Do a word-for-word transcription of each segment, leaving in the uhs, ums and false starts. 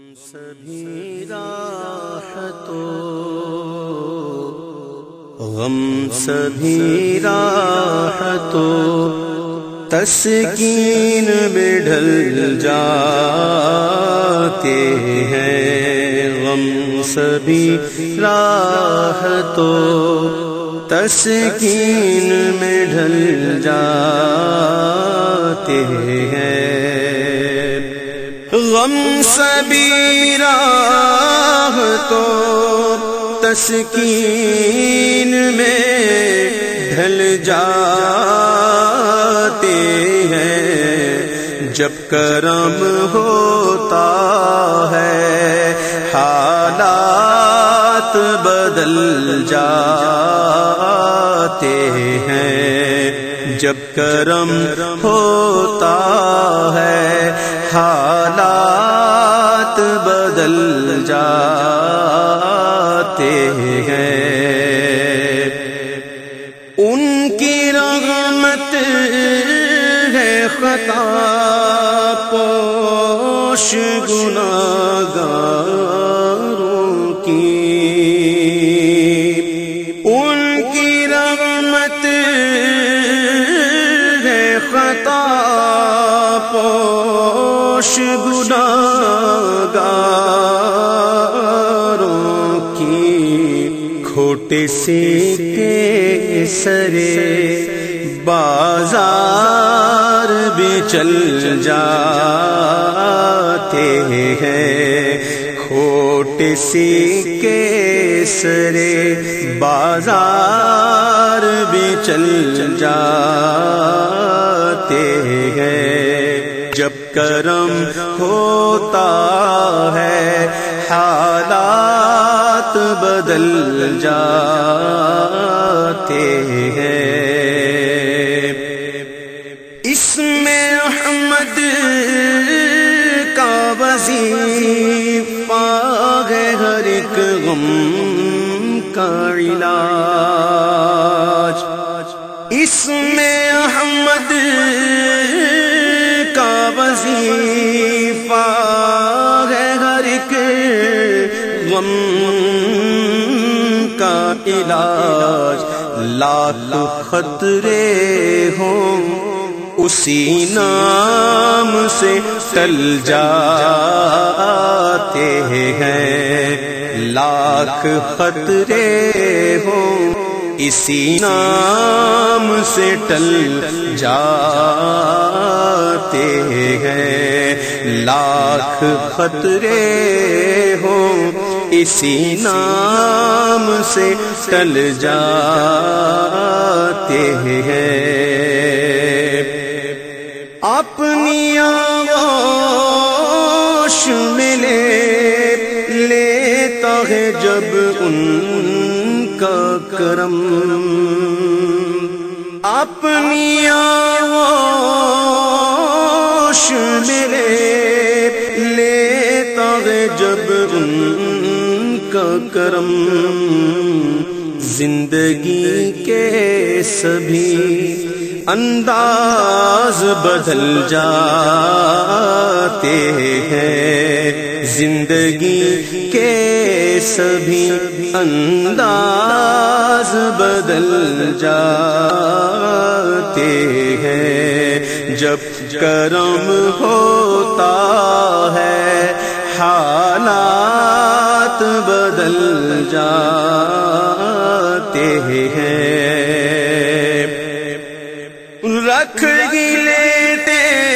سبھی راہ تو غم سبھی راہ تو تسکین میں ڈھل جاتے ہیں، غم سبھی راہ تو تسکین میں ڈھل جاتے ہیں، غم سبھی راہ تو تسکین میں ڈھل جاتے ہیں، جب کرم ہوتا ہے حالات بدل جاتے ہیں، جب کرم ہوتا ہے حالات بدل جاتے ہیں، ان کی رحمت ہے خطا پوش گناہگاروں کی، ان کی رحمت ہے خطا پوش گناہگاروں کی، کھوٹے سکے سرے بازار بھی چل جاتے ہیں، کھوٹے سکے سرے بازار بھی چل جاتے ہیں، جب کرم ہوتا ہے حالات بدل جاتے ہیں، اس میں احمد کا وظیفہ ہے ہر ایک غم کا علاج، اس میں احمد کا وظیفہ ہے ہر ایک غم کا علاج، لاکھ خطرے ہوں اسی نام سے ٹل جاتے ہیں، لاکھ خطرے ہوں اسی نام سے ٹل جاتے ہیں، لاکھ خطرے ہوں اسی نام سے ٹل جاتے ہیں، اپنی آغوش میں لے لیتا ہے جب ان کا کرم، اپنی آغوش میں لے لیتا ہے جب ان کا کرم، زندگی کے سبھی انداز بدل جاتے ہیں، زندگی کے سبھی انداز بدل جاتے ہیں، جب کرم ہوتا ہے حالات بدل جاتے ہیں، رکھ ہی لیتے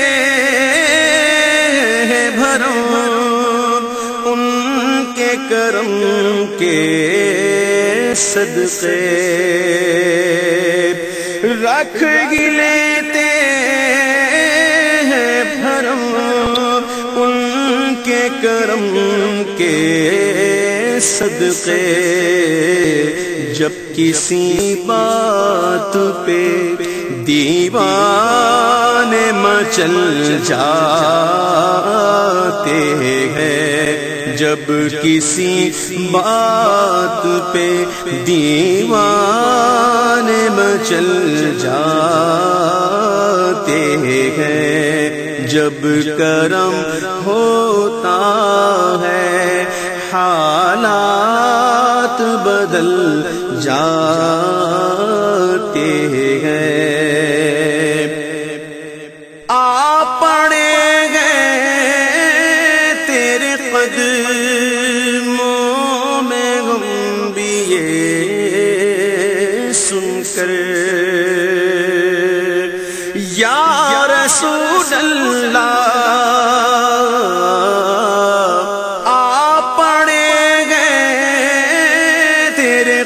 ہیں بھرم ان کے کرم کے صدقے، رکھ ہی لیتے ہیں بھرم ان کے کرم کے صدقے، جب کسی بات پہ دیوانے مچل جاتے ہیں، جب کسی بات پہ دیوانے مچل جاتے ہیں، جب کرم ہوتا ہے قدموں میں غم بھی یہ سن کر یا رسول اللہ آ پڑے گئے تیرے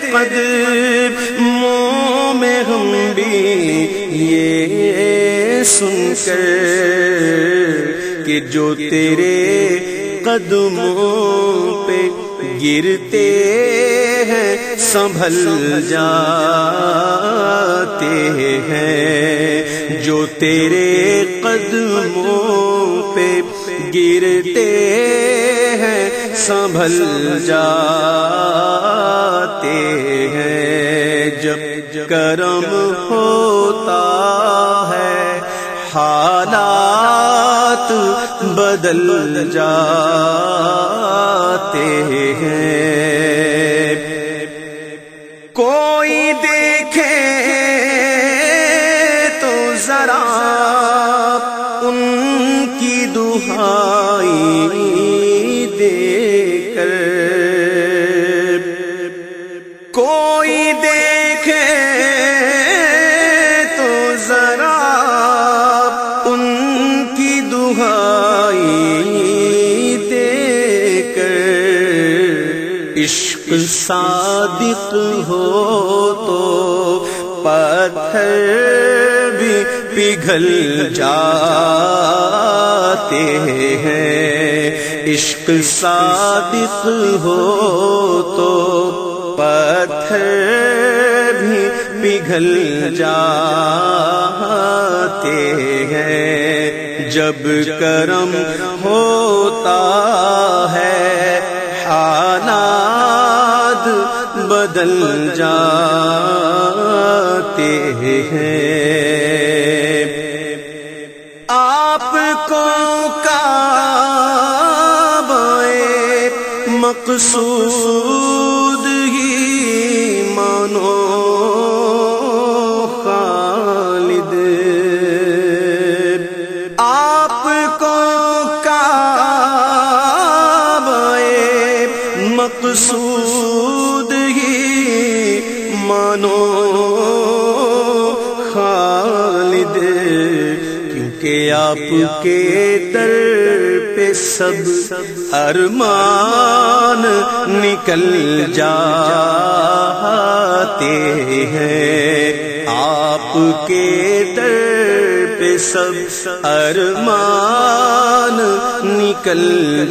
قدموں میں ہم بھی یہ سن کر کہ جو تیرے قدموں پہ گرتے ہیں سنبھل جاتے ہیں، جو تیرے قدموں پہ گرتے ہیں سنبھل جاتے ہیں، جب کرم ہوتا ہے حالات بدل جاتے ہیں، کوئی دیکھے تو ذرا ان کی دہائی دے کر، کوئی دیکھے تو ذرا ان کی دہائی دے کر، عشق صادق ہو تو پتھر بھی پگھل جاتے ہیں، عشق صادق ہو تو پتھر بھی پگھل جاتے ہیں، جب کرم ہوتا ہے حالات بدل جاتے ہیں، آپ کو کعبہ مقصود ہی مانو خالد، آپ کو مقصود ہی مانو خالد، کیونکہ آپ کے در پہ سب ارمان نکل جاتے ہیں، آپ کے در پہ سب ارمان نکل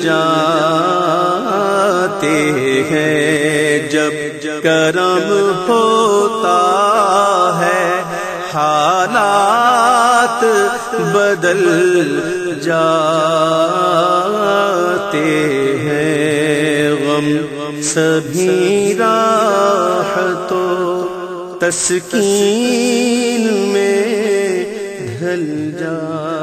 جاتے ہیں، جب کرم ہوتا ہے حالات بدل جاتے ہیں، غم سبھی راحتوں تسکین میں ڈھل جا